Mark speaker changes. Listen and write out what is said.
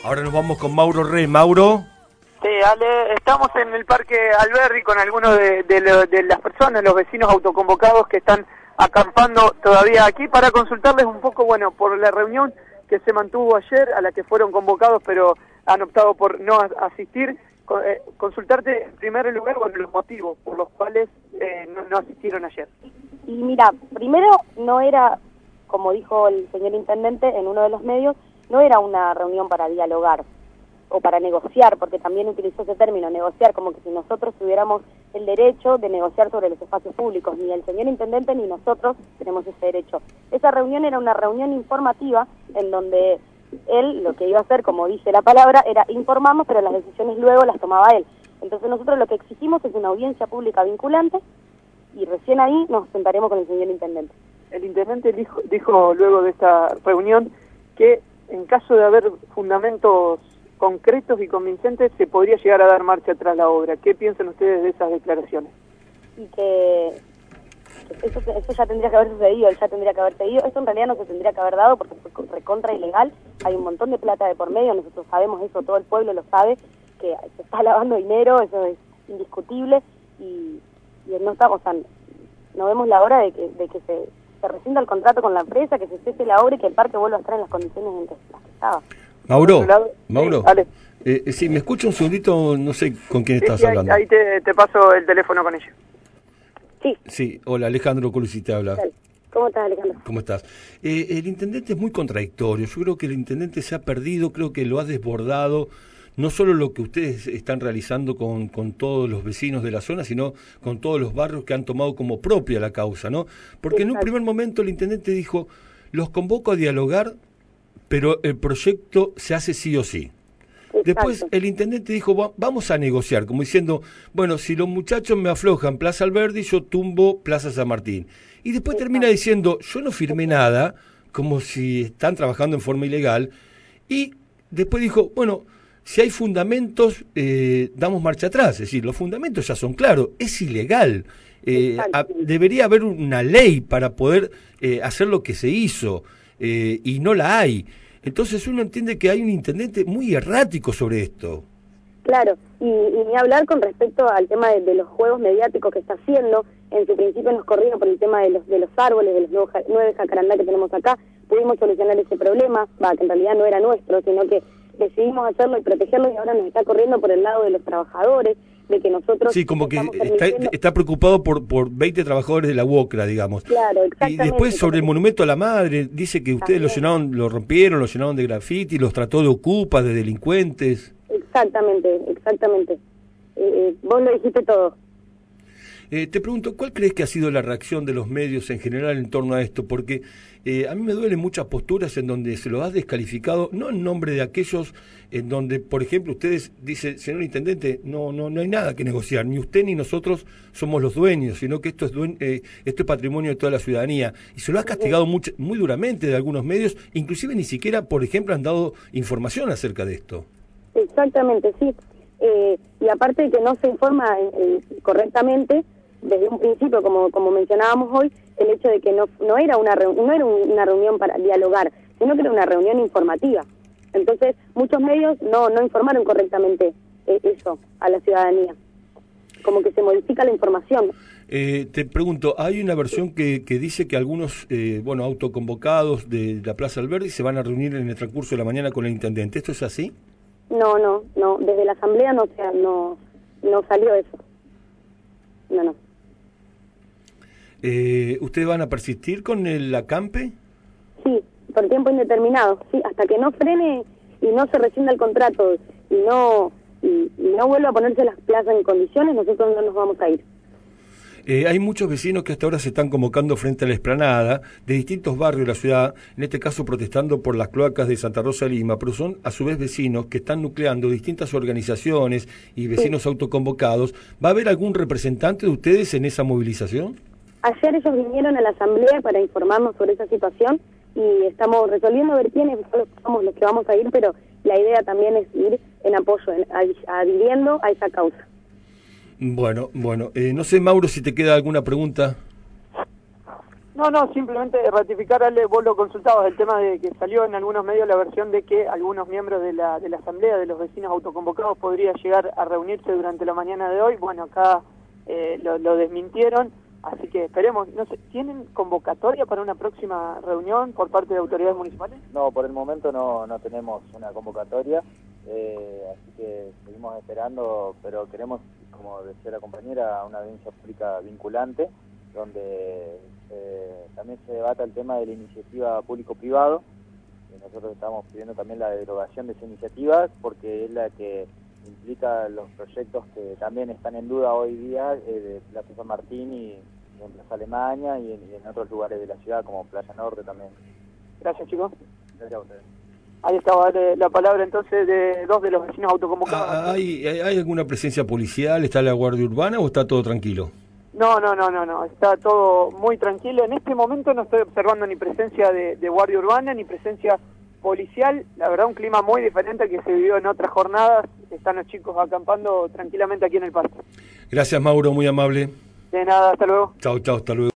Speaker 1: Ahora nos vamos con Mauro Rey. Mauro.
Speaker 2: Sí, Ale, estamos en el Parque Alberdi con algunos de las personas, los vecinos autoconvocados que están acampando todavía aquí para consultarles un poco, bueno, por la reunión que se mantuvo ayer, a la que fueron convocados pero han optado por no asistir. Consultarte en primer lugar, bueno, los motivos por los cuales no asistieron ayer.
Speaker 3: Y mira, primero no era, como dijo el señor intendente en uno de los medios, no era una reunión para dialogar o para negociar, porque también utilizó ese término, negociar, como que si nosotros tuviéramos el derecho de negociar sobre los espacios públicos. Ni el señor intendente ni nosotros tenemos ese derecho. Esa reunión era una reunión informativa en donde él lo que iba a hacer, como dice la palabra, era informarnos, pero las decisiones luego las tomaba él. Entonces nosotros lo que exigimos es una audiencia pública vinculante y recién ahí nos sentaremos con el señor intendente.
Speaker 2: El intendente dijo luego de esta reunión que en caso de haber fundamentos concretos y convincentes se podría llegar a dar marcha tras la obra. ¿Qué piensan ustedes de esas declaraciones?
Speaker 3: Y que eso ya tendría que haber sucedido, él ya tendría que haber seguido. Esto en realidad no se tendría que haber dado porque fue recontra ilegal, hay un montón de plata de por medio, nosotros sabemos eso, todo el pueblo lo sabe, que se está lavando dinero, eso es indiscutible, y no estamos, o sea, no vemos la hora de que se rescinda el contrato con la empresa, que se cese la obra y que el parque vuelva a estar en las condiciones en las que estaba.
Speaker 1: Mauro, sí, me escucha un segundito, no sé con quién estás hablando.
Speaker 2: Ahí te paso el teléfono con ella.
Speaker 3: Sí,
Speaker 1: hola, Alejandro Colucci te habla.
Speaker 3: ¿Cómo estás, Alejandro?
Speaker 1: ¿Cómo estás? El intendente es muy contradictorio, yo creo que el intendente se ha perdido, creo que lo ha desbordado, no solo lo que ustedes están realizando con todos los vecinos de la zona, sino con todos los barrios que han tomado como propia la causa, ¿no? Porque en un primer momento el intendente dijo, los convoco a dialogar, pero el proyecto se hace sí o sí. Después el intendente dijo, vamos a negociar, como diciendo, bueno, si los muchachos me aflojan Plaza Alberdi, yo tumbo Plaza San Martín. Y después termina diciendo, yo no firmé nada, como si están trabajando en forma ilegal. Y después dijo, bueno, si hay fundamentos, damos marcha atrás. Es decir, los fundamentos ya son claros, es ilegal. Debería haber una ley para poder hacer lo que se hizo, y no la hay. Entonces uno entiende que hay un intendente muy errático sobre esto.
Speaker 3: Claro, y ni hablar con respecto al tema de los juegos mediáticos que está haciendo. En su principio nos corrieron por el tema de los árboles, de los 9 jacarandá que tenemos acá. Pudimos solucionar ese problema, que en realidad no era nuestro, sino que decidimos hacerlo y protegerlo, y ahora nos está corriendo por el lado de los trabajadores, de que nosotros...
Speaker 1: Sí, como que está preocupado por 20 trabajadores de la UOCRA, digamos.
Speaker 3: Claro, exactamente.
Speaker 1: Y después sobre el monumento a la madre, dice que ustedes lo rompieron, lo llenaron de grafiti, los trató de ocupas, de delincuentes.
Speaker 3: Exactamente. Vos lo dijiste todo.
Speaker 1: Te pregunto, ¿cuál crees que ha sido la reacción de los medios en general en torno a esto? Porque a mí me duelen muchas posturas en donde se lo ha descalificado, no en nombre de aquellos en donde, por ejemplo, ustedes dicen, señor intendente, no hay nada que negociar, ni usted ni nosotros somos los dueños, sino que esto es patrimonio de toda la ciudadanía. Y se lo ha castigado muy duramente de algunos medios, inclusive ni siquiera, por ejemplo, han dado información acerca de esto.
Speaker 3: Exactamente, sí. Y aparte de que no se informa correctamente, desde un principio, como mencionábamos hoy, el hecho de que no era una reunión para dialogar, sino que era una reunión informativa. Entonces, muchos medios no informaron correctamente eso a la ciudadanía. Como que se modifica la información.
Speaker 1: Te pregunto, hay una versión que dice que algunos autoconvocados de la Plaza Alberdi se van a reunir en el transcurso de la mañana con el intendente. ¿Esto es así?
Speaker 3: No. Desde la asamblea no salió eso. No.
Speaker 1: ¿Ustedes van a persistir con el acampe?
Speaker 3: Sí, por tiempo indeterminado, sí, hasta que no frene y no se rescinda el contrato y no vuelva a ponerse las plazas en condiciones, nosotros no nos vamos a ir.
Speaker 1: Hay muchos vecinos que hasta ahora se están convocando frente a la explanada de distintos barrios de la ciudad, en este caso protestando por las cloacas de Santa Rosa de Lima, pero son a su vez vecinos que están nucleando distintas organizaciones y vecinos autoconvocados. ¿Va a haber algún representante de ustedes en esa movilización?
Speaker 3: Ayer ellos vinieron a la asamblea para informarnos sobre esa situación y estamos resolviendo a ver quiénes somos los que vamos a ir, pero la idea también es ir en apoyo, adhiriendo a esa causa.
Speaker 1: Bueno, no sé, Mauro, si te queda alguna pregunta.
Speaker 3: No,
Speaker 2: No, simplemente ratificar, Ale, vos lo consultabas, el tema de que salió en algunos medios la versión de que algunos miembros de la asamblea de los vecinos autoconvocados podría llegar a reunirse durante la mañana de hoy. Bueno, acá lo desmintieron, así que esperemos. No sé, ¿tienen convocatoria para una próxima reunión por parte de autoridades municipales?
Speaker 4: No, por el momento no tenemos una convocatoria, así que seguimos esperando, pero queremos, como decía la compañera, una audiencia pública vinculante, donde también se debata el tema de la iniciativa público-privado. Nosotros estamos pidiendo también la derogación de esa iniciativa porque es la que implica los proyectos que también están en duda hoy día de Plaza San Martín y en Plaza Alemania y en otros lugares de la ciudad como Playa Norte también.
Speaker 2: Gracias, chicos.
Speaker 4: Gracias a ustedes. Ahí
Speaker 2: estaba la palabra entonces de dos de los vecinos autoconvocados.
Speaker 1: ¿Hay alguna presencia policial? ¿Está la Guardia Urbana o está todo tranquilo?
Speaker 2: No, está todo muy tranquilo. En este momento no estoy observando ni presencia de Guardia Urbana ni presencia policial. La verdad, un clima muy diferente al que se vivió en otras jornadas. Están los chicos acampando tranquilamente aquí en el parque.
Speaker 1: Gracias, Mauro, muy amable.
Speaker 2: De nada, hasta luego.
Speaker 1: Chao, hasta luego.